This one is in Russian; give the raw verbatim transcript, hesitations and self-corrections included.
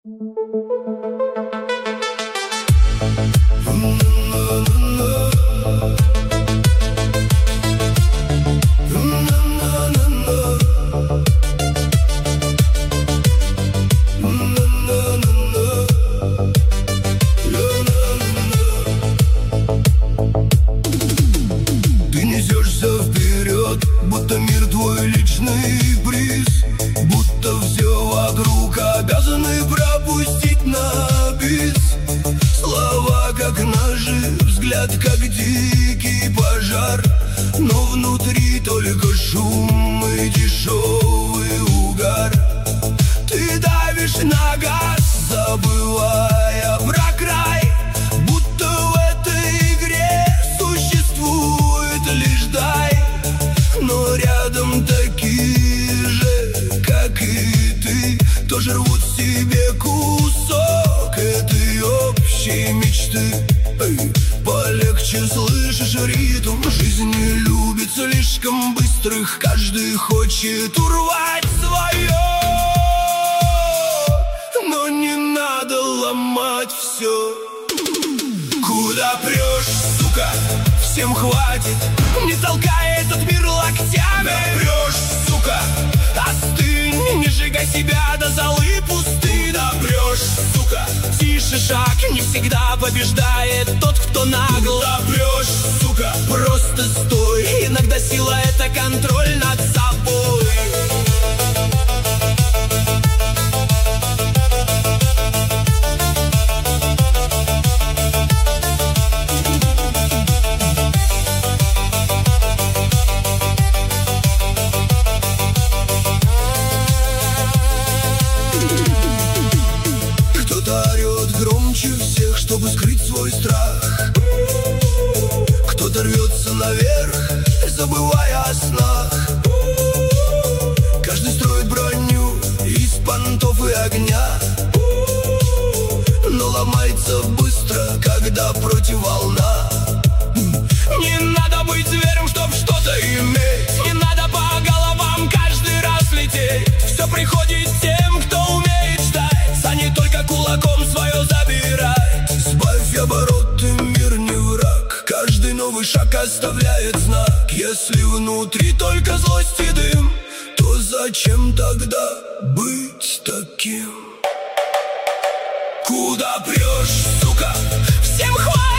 Ты несешься вперед, будто мир твой личный приз, будто все вокруг обязаны пропустить на бис. Слова как ножи, взгляд как дикий пожар, но внутри только шум и дешевый угар. Ты давишь на газ, забывая про край, будто в этой игре существует лишь дай. Но рядом такие же, как и ты, тоже рвут себе кусок этой общей мечты. Эй, полегче, слышишь ритм, жизнь не любит слишком быстрых, каждый хочет урвать свое. Но не надо ломать все. Куда прешь, сука, всем хватит, не толкай этот мир локтями. Да прешь, сука, остынь, не сжигай себя до золы пусты. Да прешь, сука, тише шаг, не всегда побеждает тот, кто нагл. Да прешь, сука, просто стой, иногда сила — это контроль над собой. Громче всех, чтобы скрыть свой страх. Кто-то рвется наверх, забывая о снах. Каждый строит броню из понтов и огня, но ломается быстро, когда против волна. Не надо быть зверем, чтоб что-то иметь, не надо по головам каждый раз лететь. Все приходит тем, кто умеет ждать, а не только кулаком свое забирать. Сбавь обороты, мир не враг, каждый новый шаг оставляет знак. Если внутри только злость и дым, то зачем тогда быть таким? Куда прешь, сука, всем хватит.